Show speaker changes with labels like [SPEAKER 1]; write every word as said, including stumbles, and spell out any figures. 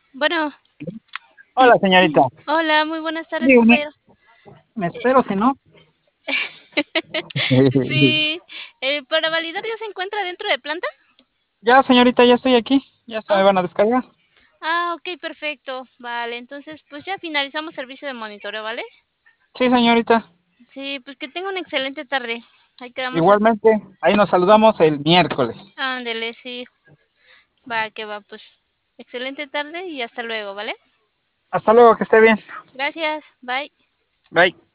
[SPEAKER 1] Bueno,
[SPEAKER 2] Hola, señorita.
[SPEAKER 1] hola, muy buenas tardes,
[SPEAKER 2] Dígame,
[SPEAKER 1] caballero.
[SPEAKER 2] me espero, si no.
[SPEAKER 1] Sí, eh, para validar ya se encuentra dentro de planta.
[SPEAKER 2] Ya, señorita, ya estoy aquí. Ya hasta me
[SPEAKER 1] Oh,
[SPEAKER 2] van a descargar.
[SPEAKER 1] ah, ok, perfecto. Vale, entonces pues ya finalizamos servicio de monitoreo, ¿vale?
[SPEAKER 2] Sí, señorita.
[SPEAKER 1] Sí, pues que tenga una excelente tarde. Ahí quedamos al...
[SPEAKER 2] Igualmente, ahí nos saludamos el miércoles.
[SPEAKER 1] Ándele, sí. Va, que va, pues. Excelente tarde y hasta luego, ¿vale?
[SPEAKER 2] Hasta luego, que esté bien.
[SPEAKER 1] Gracias, bye.
[SPEAKER 2] Bye.